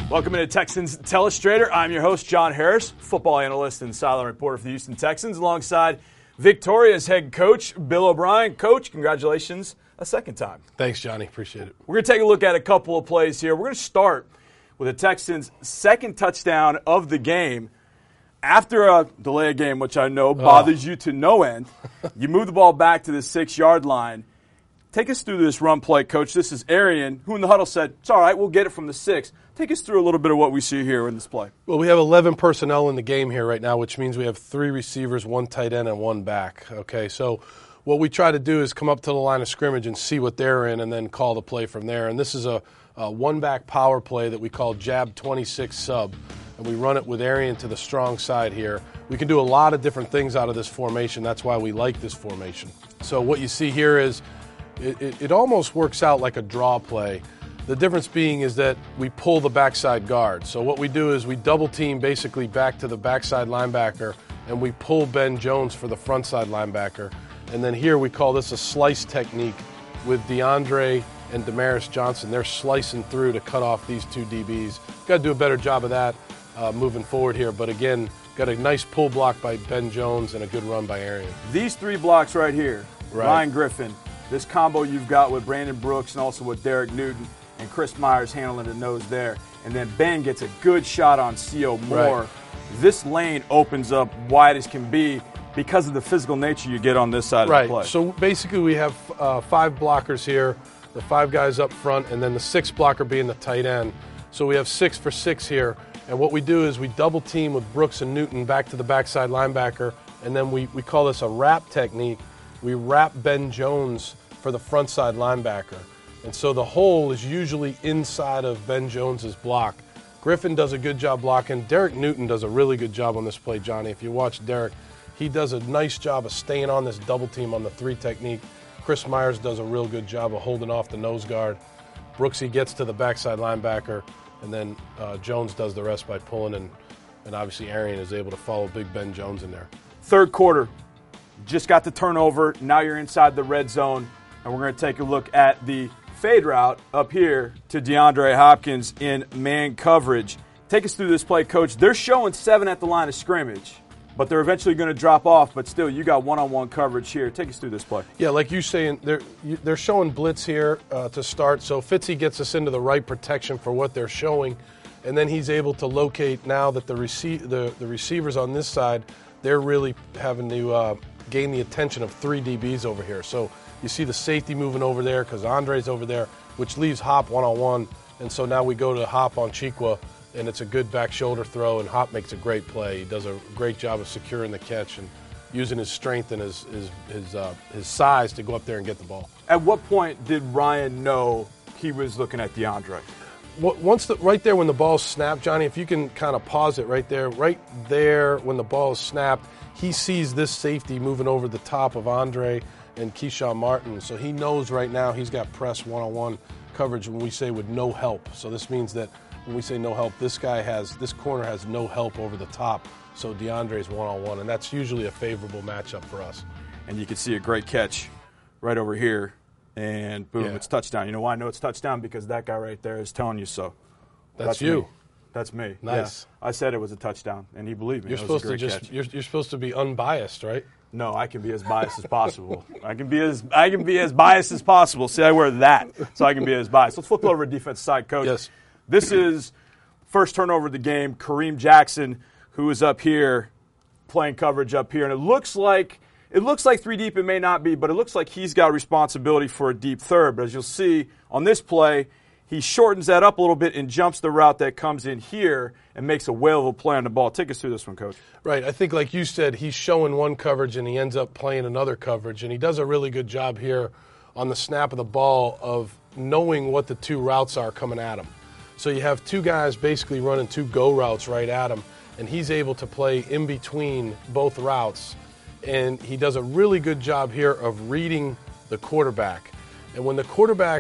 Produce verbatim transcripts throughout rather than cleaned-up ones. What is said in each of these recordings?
Welcome into Texans Telestrator. I'm your host, John Harris, football analyst and sideline reporter for the Houston Texans, alongside Victoria's head coach, Bill O'Brien. Coach, congratulations a second time. Thanks, Johnny. Appreciate it. We're going to take a look at a couple of plays here. We're going to start with the Texans' second touchdown of the game. After a delay of game, which I know bothers oh. you to no end, you move the ball back to the six-yard line. Take us through this run play, Coach. This is Arian, who in the huddle said, it's all right, we'll get it from the six. Take us through a little bit of what we see here in this play. Well, we have eleven personnel in the game here right now, which means we have three receivers, one tight end, and one back. Okay, so what we try to do is come up to the line of scrimmage and see what they're in and then call the play from there. And this is a, a one-back power play that we call jab twenty-six sub, and we run it with Arian to the strong side here. We can do a lot of different things out of this formation. That's why we like this formation. So what you see here is it, it, it almost works out like a draw play. The difference being is that we pull the backside guard. So what we do is we double team basically back to the backside linebacker, and we pull Ben Jones for the front side linebacker. And then here we call this a slice technique with DeAndre and Damaris Johnson. They're slicing through to cut off these two D Bs. Got to do a better job of that uh, moving forward here. But again, got a nice pull block by Ben Jones and a good run by Arian. These three blocks right here, right. Ryan Griffin, this combo you've got with Brandon Brooks and also with Derek Newton, and Chris Myers handling the nose there. And then Ben gets a good shot on C O Moore. Right. This lane opens up wide as can be because of the physical nature you get on this side right. of the play. So basically we have uh, five blockers here, the five guys up front, and then the sixth blocker being the tight end. So we have six for six here. And what we do is we double team with Brooks and Newton back to the backside linebacker, and then we, we call this a wrap technique. We wrap Ben Jones for the front side linebacker. And so the hole is usually inside of Ben Jones's block. Griffin does a good job blocking. Derek Newton does a really good job on this play, Johnny. If you watch Derek, he does a nice job of staying on this double team on the three technique. Chris Myers does a real good job of holding off the nose guard. Brooksy gets to the backside linebacker, and then uh, Jones does the rest by pulling, and, and obviously Arian is able to follow Big Ben Jones in there. Third quarter, just got the turnover. Now you're inside the red zone, and we're going to take a look at the fade route up here to DeAndre Hopkins in man coverage. Take us through this play, Coach. They're showing seven at the line of scrimmage, but they're eventually going to drop off. But still, you got one-on-one coverage here. Take us through this play. Yeah, like you're saying, they're, they're showing blitz here uh, to start. So Fitzy gets us into the right protection for what they're showing, and then he's able to locate now that the, rece- the, the receivers on this side, they're really having to uh, gain the attention of three D Bs over here. So you see the safety moving over there because Andre's over there, which leaves Hop one-on-one. And so now we go to Hop on Chikwa, and it's a good back shoulder throw, and Hop makes a great play. He does a great job of securing the catch and using his strength and his his his, uh, his size to go up there and get the ball. At what point did Ryan know he was looking at DeAndre? Once the, right there when the ball snapped, Johnny, if you can kind of pause it right there, right there when the ball is snapped, he sees this safety moving over the top of Andre and Keyshawn Martin. So he knows right now he's got press one-on-one coverage when we say with no help. So this means that when we say no help, this guy has, this corner has no help over the top. So DeAndre's one-on-one, and that's usually a favorable matchup for us. And you can see a great catch right over here, and boom, yeah. It's touchdown. You know why I know it's touchdown? Because that guy right there is telling you so. That's, That's you. Me. That's me. Nice. Yeah. I said it was a touchdown, and he believed me. You're That supposed was a to great just you're, you're supposed to be unbiased, right? No, I can be as biased as possible. I can be as I can be as biased as possible. See, I wear that, so I can be as biased. Let's flip over to defense side, Coach. Yes. This is first turnover of the game. Kareem Jackson, who is up here playing coverage up here, and it looks like it looks like three deep. It may not be, but it looks like he's got responsibility for a deep third. But as you'll see on this play, he shortens that up a little bit and jumps the route that comes in here and makes a whale of a play on the ball. Take us through this one, Coach. Right. I think, like you said, he's showing one coverage and he ends up playing another coverage. And he does a really good job here on the snap of the ball of knowing what the two routes are coming at him. So you have two guys basically running two go routes right at him, and he's able to play in between both routes. And he does a really good job here of reading the quarterback. And when the quarterback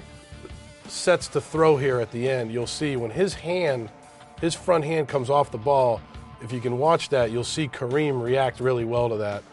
sets to throw here at the end, you'll see when his hand, his front hand comes off the ball, if you can watch that, you'll see Kareem react really well to that.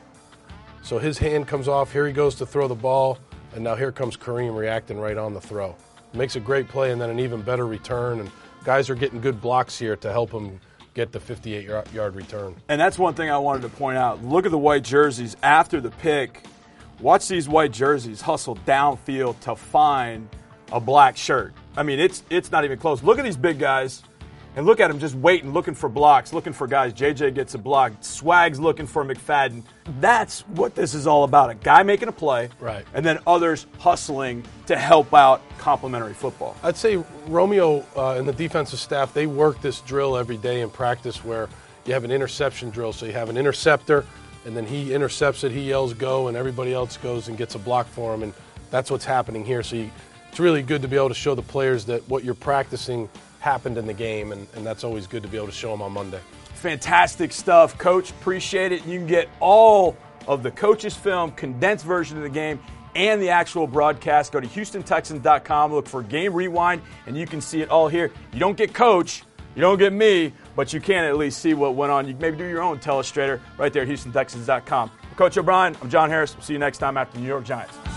So his hand comes off, here he goes to throw the ball, and now here comes Kareem reacting right on the throw. Makes a great play and then an even better return, and guys are getting good blocks here to help them get the fifty-eight yard return. And that's one thing I wanted to point out. Look at the white jerseys after the pick. Watch these white jerseys hustle downfield to find a black shirt. I mean, it's it's not even close. Look at these big guys, and look at them just waiting, looking for blocks, looking for guys. J J gets a block. Swag's looking for McFadden. That's what this is all about. A guy making a play, right, and then others hustling to help out complementary football. I'd say Romeo uh, and the defensive staff, they work this drill every day in practice where you have an interception drill. So you have an interceptor, and then he intercepts it, he yells go, and everybody else goes and gets a block for him. And that's what's happening here. So you, it's really good to be able to show the players that what you're practicing happened in the game, and, and that's always good to be able to show them on Monday. Fantastic stuff, Coach. Appreciate it. You can get all of the coach's film, condensed version of the game, and the actual broadcast. Go to Houston Texans dot com, look for Game Rewind, and you can see it all here. You don't get Coach, you don't get me, but you can at least see what went on. You can maybe do your own telestrator right there at Houston Texans dot com. For Coach O'Brien, I'm John Harris. We'll see you next time after the New York Giants.